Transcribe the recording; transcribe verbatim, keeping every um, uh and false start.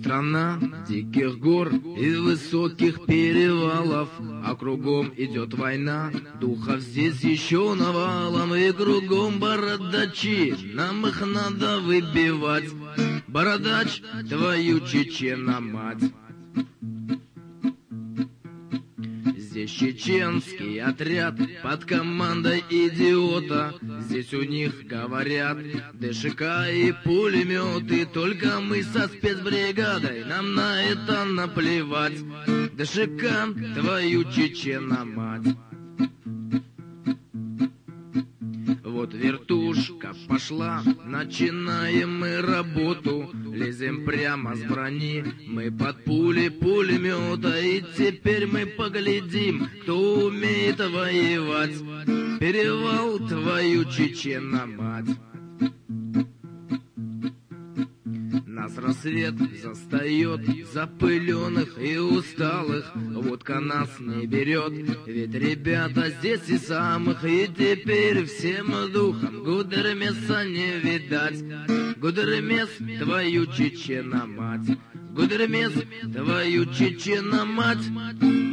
страна диких гор и высоких перевалов, а кругом идет война, духов здесь еще навалом, и кругом бородачи, нам их надо выбивать. Бородач, твою чечена мать. Здесь чеченский отряд под командой идиота. Здесь у них говорят ДШК и пулеметы. Только мы со спецбригадой, нам на это наплевать. ДШК, твою чечена мать. Вот вертушка пошла, начинаем мы работу. Лезем прямо с брони, мы под пули пулемета. И теперь мы поглядим, кто умеет воевать. Перевал, твою чечена мать. Нас рассвет застает, запыленных и усталых. Водка нас не берет, ведь ребята здесь и самых. И теперь всем духом Гудермеса не видать. Гудермес, твою чечена мать. Гудермес, твою чечена мать.